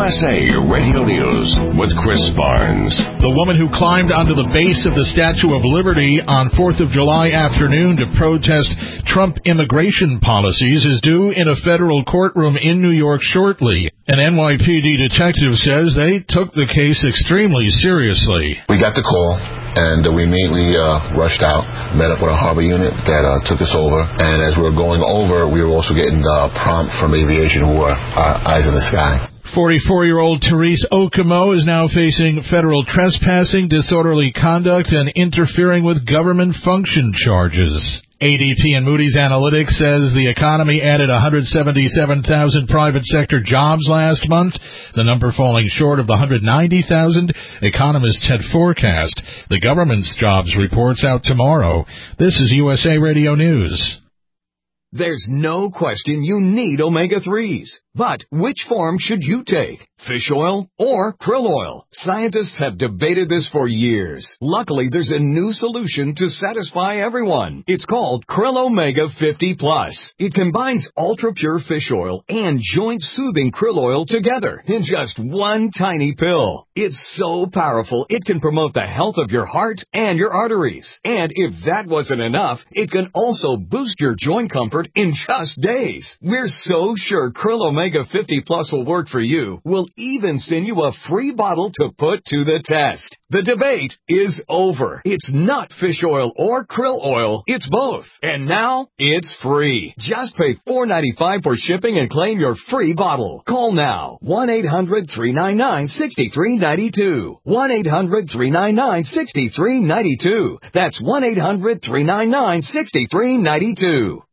USA Radio News with Chris Barnes. The woman who climbed onto the base of the Statue of Liberty on 4th of July afternoon to protest Trump immigration policies is due in a federal courtroom in New York shortly. An NYPD detective says they took the case extremely seriously. We got the call, and we immediately rushed out, met up with our harbor unit that took us over. And as we were going over, we were also getting prompt from aviation, who were our eyes in the sky. 44-year-old Therese Okamo is now facing federal trespassing, disorderly conduct, and interfering with government function charges. ADP and Moody's Analytics says the economy added 177,000 private sector jobs last month, the number falling short of the 190,000 economists had forecast. The government's jobs report's out tomorrow. This is USA Radio News. There's no question you need omega-3s. But which form should you take? Fish oil or krill oil? Scientists have debated this for years. Luckily, there's a new solution to satisfy everyone. It's called Krill Omega 50 Plus. It combines ultra-pure fish oil and joint-soothing krill oil together in just one tiny pill. It's so powerful, it can promote the health of your heart and your arteries. And if that wasn't enough, it can also boost your joint comfort in just days. We're so sure Krill Omega 50 Plus will work for you. We'll even send you a free bottle to put to the test. The debate is over. It's not fish oil or krill oil. It's both. And now, it's free. Just pay $4.95 for shipping and claim your free bottle. Call now. 1-800-399-6392. 1-800-399-6392. That's 1-800-399-6392.